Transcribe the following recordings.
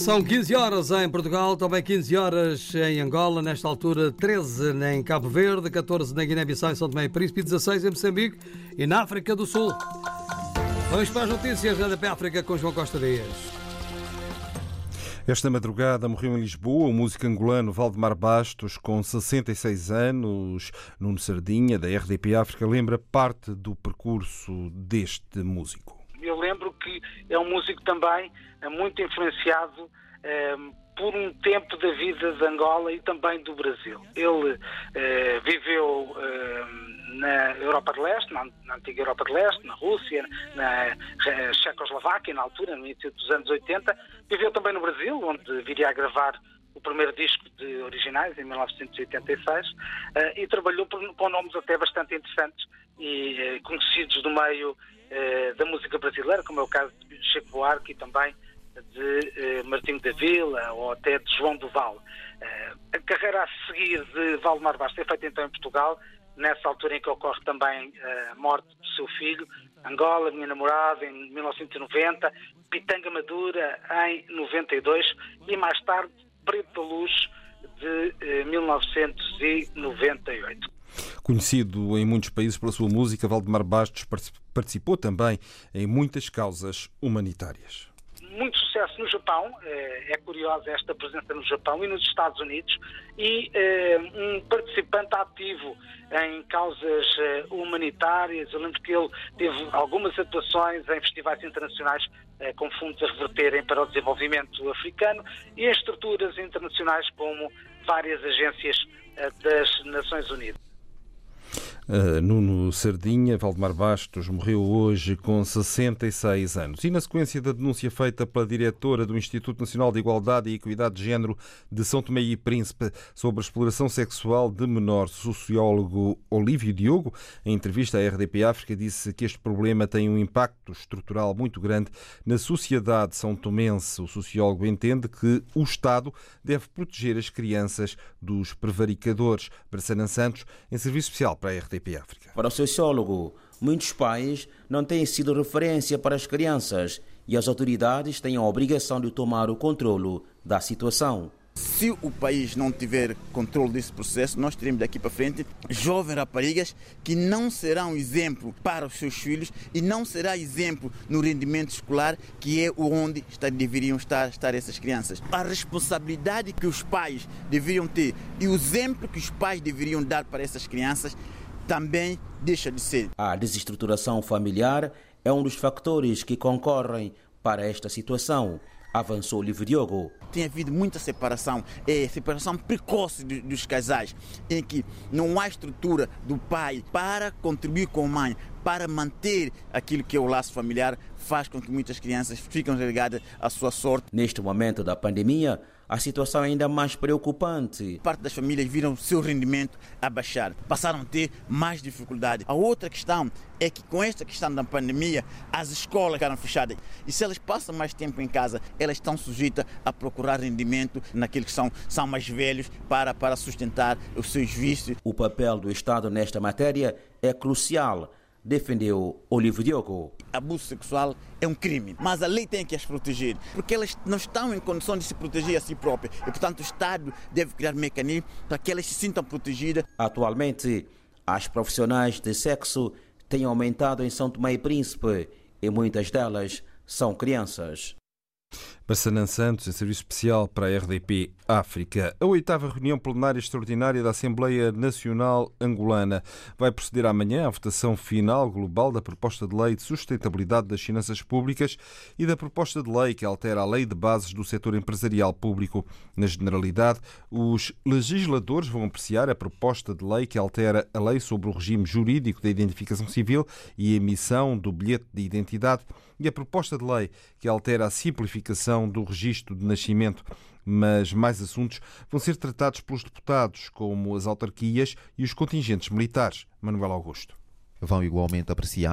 São 15 horas em Portugal, também 15 horas em Angola, nesta altura 13 em Cabo Verde, 14 na Guiné-Bissau e São Tomé e Príncipe, 16 em Moçambique e na África do Sul. Vamos para as notícias da África com João Costa Dias. Esta madrugada morreu em Lisboa o músico angolano Valdemar Bastos, com 66 anos. Nuno Sardinha, da RDP África, lembra parte do percurso deste músico. Eu lembro que é um músico também muito influenciado por um tempo da vida de Angola e também do Brasil. Ele viveu na Europa de Leste, na antiga Europa de Leste, na Rússia, na Checoslováquia, na altura, no início dos anos 80. Viveu também no Brasil, onde viria a gravar o primeiro disco de originais, em 1986, e trabalhou com nomes até bastante interessantes e conhecidos do meio da música brasileira, como é o caso de Chico Buarque e também de Martinho da Vila ou até de João Duval. A carreira a seguir de Valdemar Bastos é feita então em Portugal, nessa altura em que ocorre também a morte do seu filho, Angola, Minha Namorada, em 1990, Pitanga Madura, em 92 e mais tarde Preto da Luz, de 1998. Conhecido em muitos países pela sua música, Valdemar Bastos participou também em muitas causas humanitárias. Muito sucesso no Japão, é curiosa esta presença no Japão e nos Estados Unidos, e um participante ativo em causas humanitárias. Eu lembro que ele teve algumas atuações em festivais internacionais com fundos a reverterem para o desenvolvimento africano e em estruturas internacionais como várias agências das Nações Unidas. Nuno Sardinha, Valdemar Bastos, morreu hoje com 66 anos. E na sequência da denúncia feita pela diretora do Instituto Nacional de Igualdade e Equidade de Género de São Tomé e Príncipe sobre a exploração sexual de menores, o sociólogo Olívio Diogo, em entrevista à RDP África, disse que este problema tem um impacto estrutural muito grande na sociedade são-tomense. O sociólogo entende que o Estado deve proteger as crianças dos prevaricadores. Brassanan Santos, em serviço especial para a RDP África. Para o sociólogo, muitos pais não têm sido referência para as crianças e as autoridades têm a obrigação de tomar o controlo da situação. Se o país não tiver controle desse processo, nós teremos daqui para frente jovens raparigas que não serão exemplo para os seus filhos e não será exemplo no rendimento escolar, que é onde deveriam estar essas crianças. A responsabilidade que os pais deveriam ter e o exemplo que os pais deveriam dar para essas crianças também deixa de ser. A desestruturação familiar é um dos fatores que concorrem para esta situação, avançou Olívio Diogo. Tem havido muita separação precoce dos casais, em que não há estrutura do pai para contribuir com a mãe, para manter aquilo que é o laço familiar, faz com que muitas crianças fiquem relegadas à sua sorte. Neste momento da pandemia, a situação é ainda mais preocupante. Parte das famílias viram seu rendimento a baixar, passaram a ter mais dificuldade. A outra questão é que com esta questão da pandemia, as escolas ficaram fechadas. E se elas passam mais tempo em casa, elas estão sujeitas a procurar rendimento naqueles que são mais velhos para sustentar os seus vícios. O papel do Estado nesta matéria é crucial, defendeu Olívio Diogo. Abuso sexual é um crime, mas a lei tem que as proteger, porque elas não estão em condição de se proteger a si próprias. E, portanto, o Estado deve criar mecanismos para que elas se sintam protegidas. Atualmente, as profissionais de sexo têm aumentado em São Tomé e Príncipe e muitas delas são crianças. Brassanan Santos, em serviço especial para a RDP África. A 8ª reunião plenária extraordinária da Assembleia Nacional Angolana vai proceder amanhã à votação final global da proposta de lei de sustentabilidade das finanças públicas e da proposta de lei que altera a lei de bases do setor empresarial público. Na generalidade, os legisladores vão apreciar a proposta de lei que altera a lei sobre o regime jurídico da identificação civil e emissão do bilhete de identidade e a proposta de lei que altera a simplificação do registro de nascimento. Mas mais assuntos vão ser tratados pelos deputados, como as autarquias e os contingentes militares. Manuel Augusto. Vão igualmente apreciar-se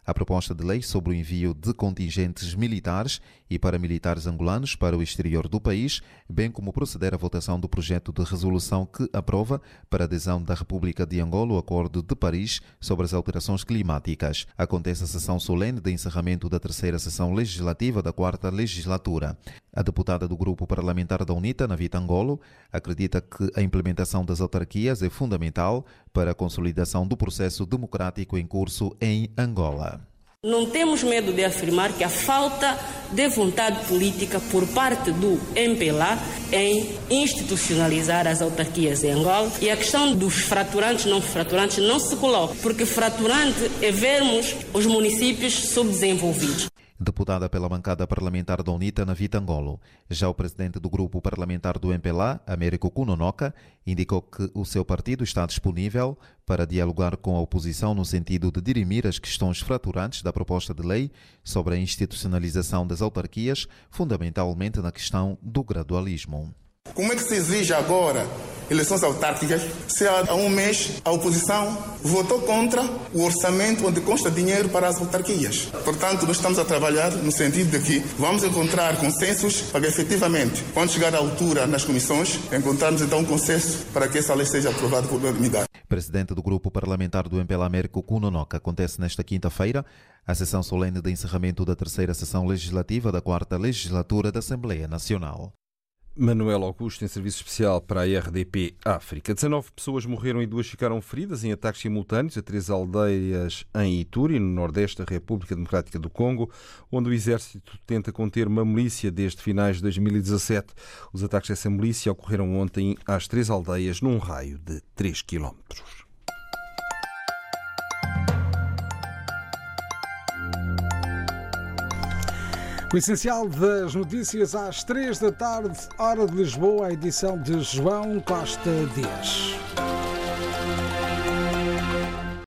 a proposta de lei sobre o envio de contingentes militares e paramilitares angolanos para o exterior do país, bem como proceder à votação do projeto de resolução que aprova, para adesão da República de Angola, o Acordo de Paris sobre as alterações climáticas. Acontece a sessão solene de encerramento da terceira sessão legislativa da quarta legislatura. A deputada do grupo parlamentar da UNITA, Navita Angolo, acredita que a implementação das autarquias é fundamental para a consolidação do processo democrático em curso em Angola. Não temos medo de afirmar que a falta de vontade política por parte do MPLA em institucionalizar as autarquias em Angola, e a questão dos fraturantes e não fraturantes não se coloca, porque fraturante é vermos os municípios subdesenvolvidos. Deputada pela bancada parlamentar da UNITA, Navita Angolo. Já o presidente do grupo parlamentar do MPLA, Américo Kunonoka, indicou que o seu partido está disponível para dialogar com a oposição no sentido de dirimir as questões fraturantes da proposta de lei sobre a institucionalização das autarquias, fundamentalmente na questão do gradualismo. Como é que se exige agora eleições autárquicas se há um mês a oposição votou contra o orçamento onde consta dinheiro para as autarquias? Portanto, nós estamos a trabalhar no sentido de que vamos encontrar consensos para que, efetivamente, quando chegar à altura nas comissões, encontrarmos então um consenso para que essa lei seja aprovada por unanimidade. Presidente do grupo parlamentar do MPLA, Américo Kunonoka, acontece nesta quinta-feira a sessão solene de encerramento da terceira sessão legislativa da quarta legislatura da Assembleia Nacional. Manuel Augusto, em serviço especial para a RDP África. 19 pessoas morreram e 2 ficaram feridas em ataques simultâneos a 3 aldeias em Ituri, no nordeste da República Democrática do Congo, onde o exército tenta conter uma milícia desde finais de 2017. Os ataques dessa milícia ocorreram ontem às 3 aldeias, num raio de 3 quilómetros. O essencial das notícias às 3 da tarde, hora de Lisboa, a edição de João Costa Dias.